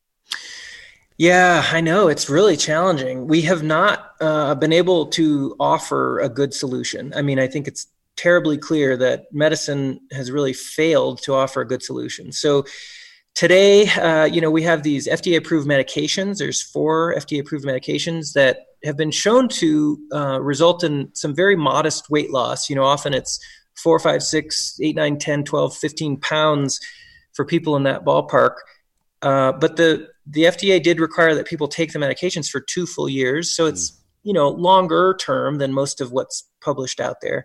Yeah, I know. It's really challenging. We have not been able to offer a good solution. I mean, I think it's terribly clear that medicine has really failed to offer a good solution. So today, we have these FDA-approved medications. There's 4 FDA-approved medications that have been shown to result in some very modest weight loss. Often it's 4, 5, 6, 8, 9, 10, 12, 15 pounds for people in that ballpark. But the FDA did require that people take the medications for 2 full years. So it's, longer term than most of what's published out there.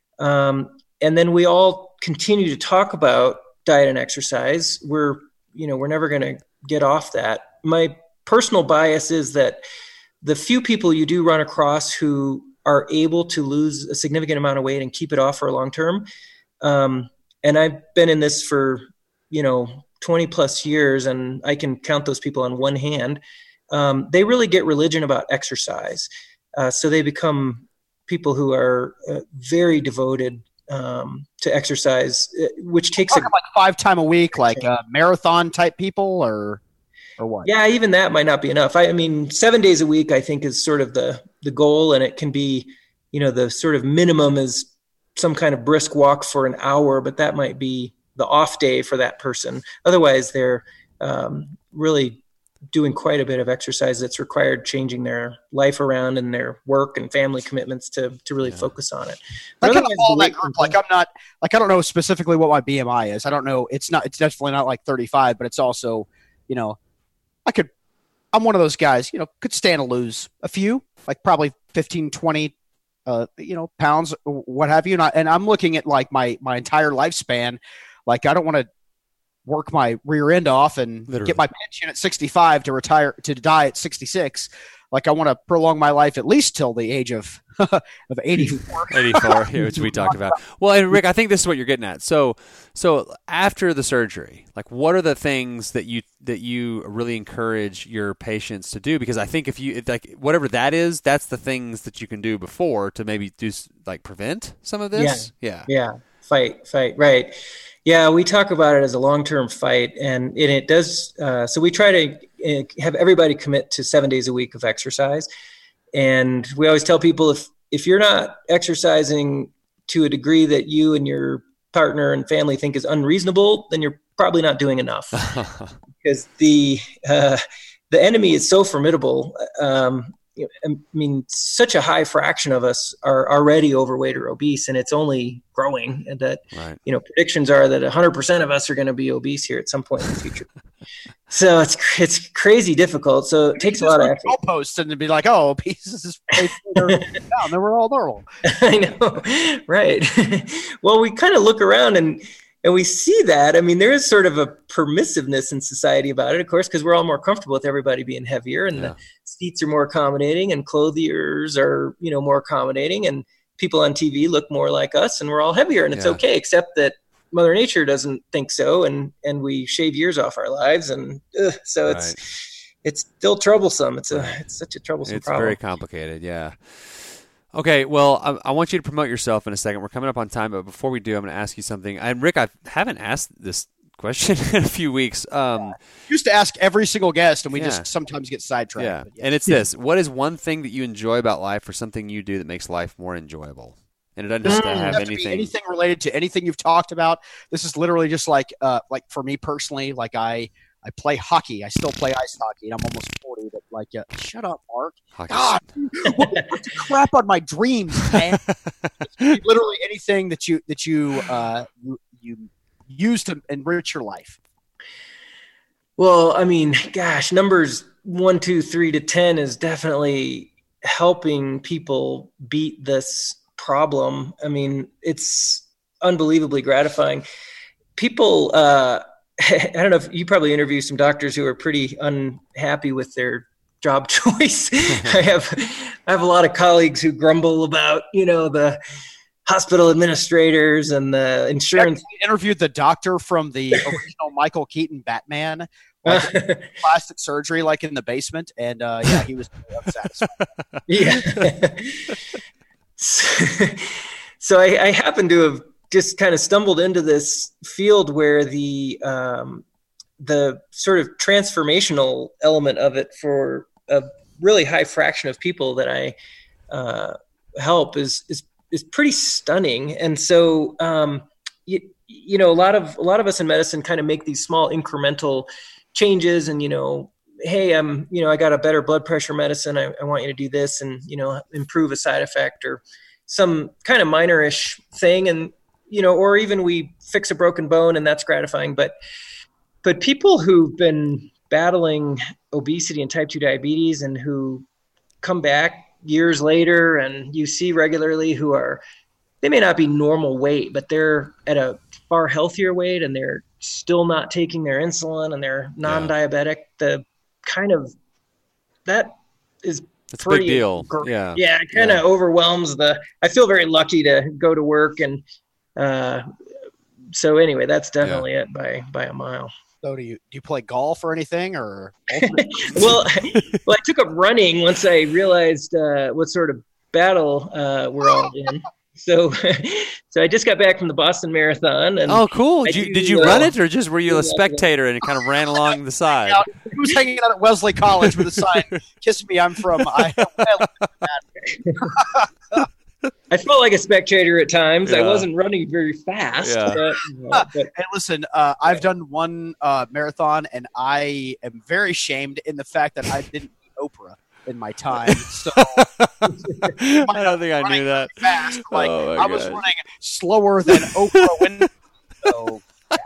And then we all continue to talk about diet and exercise. We're never going to get off that. My personal bias is that the few people you do run across who are able to lose a significant amount of weight and keep it off for a long term. And I've been in this for, 20 plus years, and I can count those people on one hand. They really get religion about exercise. So they become people who are very devoted to exercise, which takes like 5 times a week, like marathon type people, or what? Yeah, even that might not be enough. I mean, 7 days a week, I think, is sort of the goal, and it can be, the sort of minimum is some kind of brisk walk for an hour, but that might be the off day for that person. Otherwise, they're really doing quite a bit of exercise that's required changing their life around and their work and family commitments to really focus on it. I kind of fall in that group. Like I don't know specifically what my BMI is. I don't know. It's definitely not like 35, but it's also, I'm one of those guys, could stand to lose a few, like probably 15, 20, pounds, what have you. And I'm looking at like my entire lifespan. Like I don't want to work my rear end off and get my pension at 65 to retire, to die at 66. Like I want to prolong my life at least till the age of 84. 84, which we talked about. Well, and Rick, I think this is what you're getting at. So after the surgery, like what are the things that you really encourage your patients to do? Because I think if you like whatever that is, that's the things that you can do before to maybe do like prevent some of this. Yeah. Fight. Right. Yeah, we talk about it as a long-term fight, and it does. So we try to have everybody commit to 7 days a week of exercise, and we always tell people if you're not exercising to a degree that you and your partner and family think is unreasonable, then you're probably not doing enough, because the enemy is so formidable. I mean, such a high fraction of us are already overweight or obese, and it's only growing. And that, predictions are that 100% of us are going to be obese here at some point in the future. So it's crazy difficult. So it takes a lot of effort. Goalposts and to be like, oh, pieces is down. Then we're all normal. I know, right? Well, we kind of look around and we see that. I mean, there is sort of a permissiveness in society about it, of course, because we're all more comfortable with everybody being heavier, and the seats are more accommodating, and clothiers are more accommodating, and people on TV look more like us, and we're all heavier, and it's okay, except that Mother Nature doesn't think so, and we shave years off our lives, and so it's still troublesome. It's such a troublesome problem. It's very complicated, yeah. Okay, well, I want you to promote yourself in a second. We're coming up on time, but before we do, I'm going to ask you something. And Rick, I haven't asked this question in a few weeks. Used to ask every single guest, and we just sometimes get sidetracked. Yeah, and it's this. What is one thing that you enjoy about life, or something you do that makes life more enjoyable? And it doesn't have anything related to anything you've talked about. This is literally just like for me personally, like I play hockey. I still play ice hockey, and I'm almost 40. But like, shut up, Mark. God, what the crap on my dreams, man? Literally anything that you use to enrich your life. Well, I mean, gosh, numbers 1, 2, 3 to 10 is definitely helping people beat this problem. I mean, it's unbelievably gratifying. People, I don't know if you probably interview some doctors who are pretty unhappy with their job choice. I have a lot of colleagues who grumble about, the hospital administrators and the insurance. I interviewed the doctor from the original Michael Keaton Batman, plastic surgery, like in the basement. And he was unsatisfied. Yeah. So I happen to have just kind of stumbled into this field where the sort of transformational element of it for a really high fraction of people that I help is pretty stunning. And so a lot of us in medicine kind of make these small incremental changes, and hey, I got a better blood pressure medicine. I want you to do this and, improve a side effect or some kind of minor-ish thing. And, or even we fix a broken bone, and that's gratifying. But people who've been battling obesity and type 2 diabetes and who come back years later and you see regularly they may not be normal weight, but they're at a far healthier weight and they're still not taking their insulin and they're non-diabetic. The kind of that is it's a big deal. It kind of overwhelms I feel very lucky to go to work, and so anyway, that's definitely it by a mile. So do you play golf or anything, or? Well, I took up running once I realized what sort of battle we're all in. So I just got back from the Boston Marathon. And cool! Did you run it, or just were you a spectator and kind of ran along the side? He was hanging out at Wellesley College with a sign, "Kiss me, I'm from." I felt like a spectator at times. I wasn't running very fast. Yeah. But hey, listen, I've done one marathon, and I am very shamed in the fact that I didn't beat Oprah in my time. So I don't think I knew that. Fast. Like I was running slower than Oprah. So,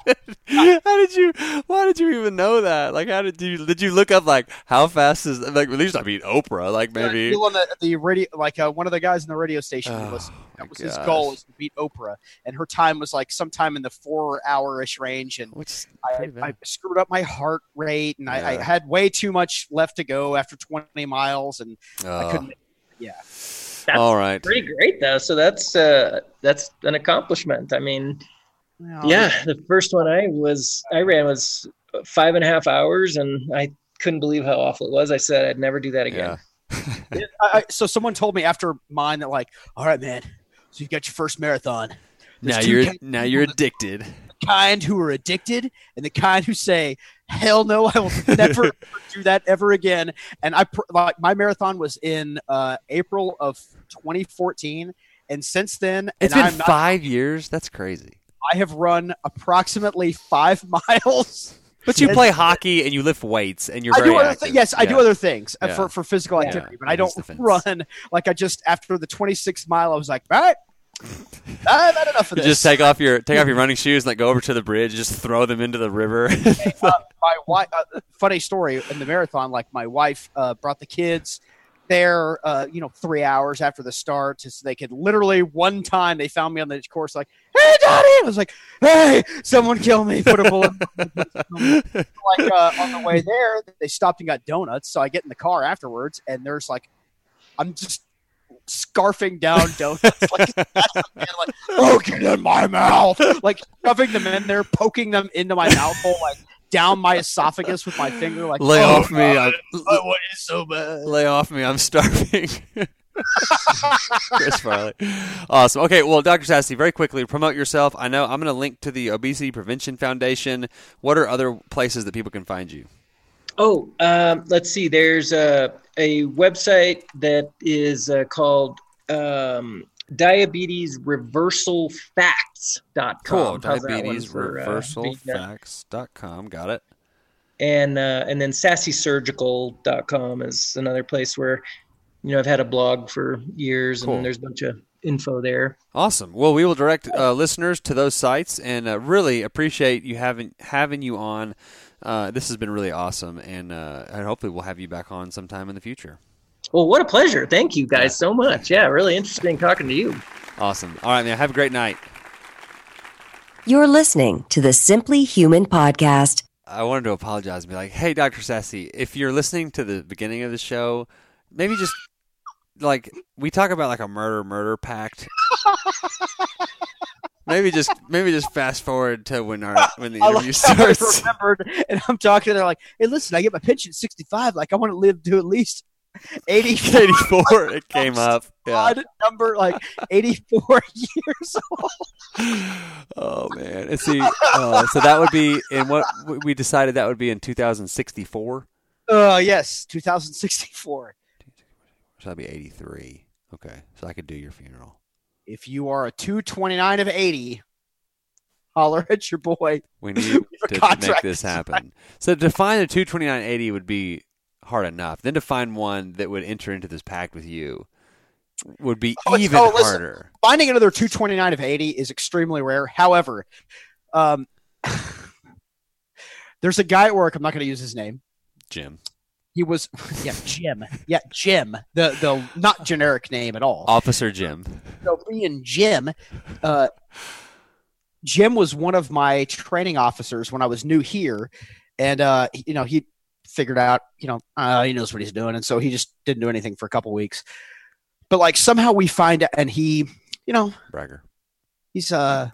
why did you even know that? Like, did you look up like how fast is like at least I mean Oprah, like maybe on the radio, like one of the guys in the radio station was his goal is to beat Oprah, and her time was like sometime in the 4-hour-ish range, and I screwed up my heart rate, and I had way too much left to go after 20 miles, and I couldn't. That's all right, pretty great though. So that's an accomplishment. I mean. The first one I ran was 5.5 hours, and I couldn't believe how awful it was. I said I'd never do that again. So someone told me after mine that, like, all right, man, so you got your first marathon. Now you're addicted. The kind who are addicted and the kind who say, hell no, I will never do that ever again. And my marathon was in April of 2014, and since then, it's been 5 years. That's crazy. I have run approximately 5 miles. But you play hockey and you lift weights and you're very active. I do other things for physical activity, but I don't run. Like after the 26th mile, I was like, all right, Not enough of You this. just take off your running shoes and like go over to the bridge and just throw them into the river. My wife, funny story in the marathon, like my wife brought the kids there, 3 hours after the start, so they could literally one time they found me on the course like, "Hey, Daddy!" I was like, "Hey, someone kill me! Put a bullet." On the way there, they stopped and got donuts. So I get in the car afterwards, and there's like, I'm just scarfing down donuts like, oh, get in my mouth, like shoving them in there, poking them into my mouth hole, like down my esophagus with my finger, like Lay off me! What is so bad? Lay off me! I'm starving. Chris Farley. Awesome. Okay, well, Dr. Sassy, very quickly, promote yourself. I know I'm going to link to the Obesity Prevention Foundation. What are other places that people can find you? Oh, let's see. There's a website that is called diabetesreversalfacts.com. Cool. Diabetesreversalfacts.com. Got it. And then sassysurgical.com is another place where, I've had a blog for years, and there's a bunch of info there. Awesome. Well, we will direct listeners to those sites, and really appreciate you having you on. This has been really awesome, and hopefully we'll have you back on sometime in the future. Well, what a pleasure. Thank you guys so much. Yeah, really interesting talking to you. Awesome. All right, man. Have a great night. You're listening to the Simply Human podcast. I wanted to apologize and be like, hey, Dr. Sassy, if you're listening to the beginning of the show, maybe just, like, we talk about, like, a murder pact. Maybe just fast forward to when the interview starts. I remembered, and I'm talking to them like, hey, listen, I get my pension at 65. Like, I want to live to at least 84. It came up. Yeah. Odd number, like 84 years old. Oh man! Let's see. So that would be in what we decided that would be in 2064. Yes, 2064. So that'd be 83. Okay, so I could do your funeral. If you are a 229 of 80, holler at your boy. We need to make this happen. So to find a 229.80 would be hard enough. Then to find one that would enter into this pact with you would be even harder. Finding another 229 of 80 is extremely rare. However, there's a guy at work. I'm not going to use his name. Jim. He was, Jim. Yeah, Jim. The not generic name at all. Officer Jim. So me and Jim, Jim was one of my training officers when I was new here, and he figured out, he knows what he's doing, and so he just didn't do anything for a couple weeks. But like somehow we find out, and he, bragger. He's he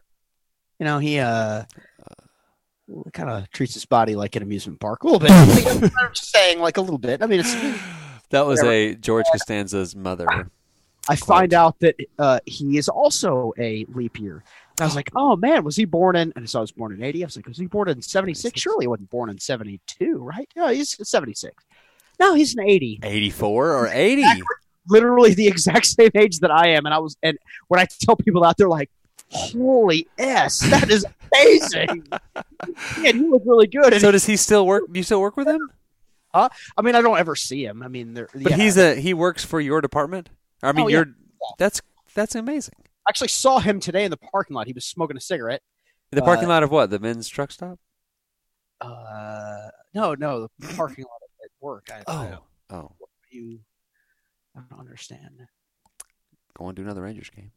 kind of treats his body like an amusement park a little bit. I'm just saying, like a little bit. I mean, that was a George Costanza's mother. I find out that he is also a leap year. And I was like, oh man, was he born in? And so I was born in 80. I was like, was he born in 76? Surely he wasn't born in 72, right? No, he's 76. No, he's an 80. 84 or 80? Literally the exact same age that I am. And when I tell people that, they're like, holy S, that is amazing. Man, you look really good. And so does he still work? Do you still work with him? I mean, I don't ever see him. I mean, but he works for your department? I mean, that's amazing. I actually saw him today in the parking lot. He was smoking a cigarette. In the parking lot of what? The men's truck stop? No, the parking lot at work. I don't understand. Go on, do another Rangers game.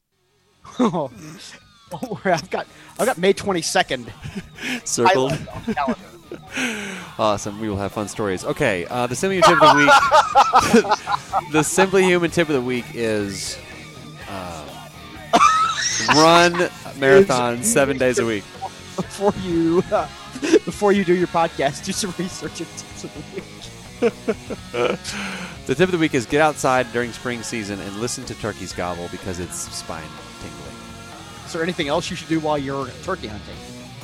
I've got May 22nd circled. Awesome. We will have fun stories. Okay, the Simply Human Tip of the week. The Simply Human Tip of the week is run marathon 7 days a week. Before you do your podcast, do some research and tips of the week. The tip of the week is get outside during spring season and listen to turkeys gobble because it's spine tingling. Is there anything else you should do while you're turkey hunting?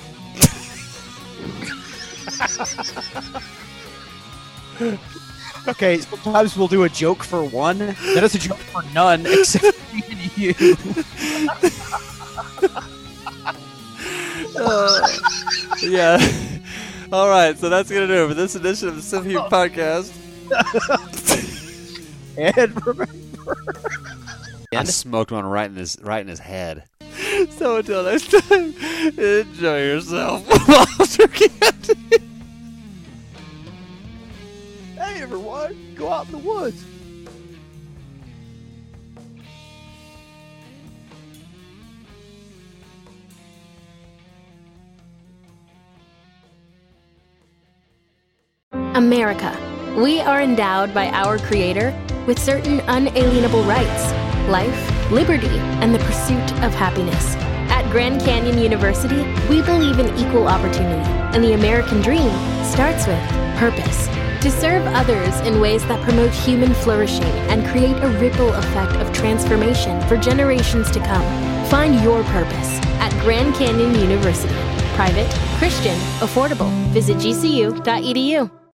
Okay, sometimes we'll do a joke for one. That is a joke for none except for me and you. Yeah. All right, so that's going to do it for this edition of the Simply Human Podcast. And remember... I smoked one right in his head. So until next time, enjoy yourself. Hey everyone, go out in the woods. America. We are endowed by our Creator with certain unalienable rights: life, liberty, and the pursuit of happiness. At Grand Canyon University, we believe in equal opportunity, and the American dream starts with purpose. To serve others in ways that promote human flourishing and create a ripple effect of transformation for generations to come. Find your purpose at Grand Canyon University. Private, Christian, affordable. Visit gcu.edu.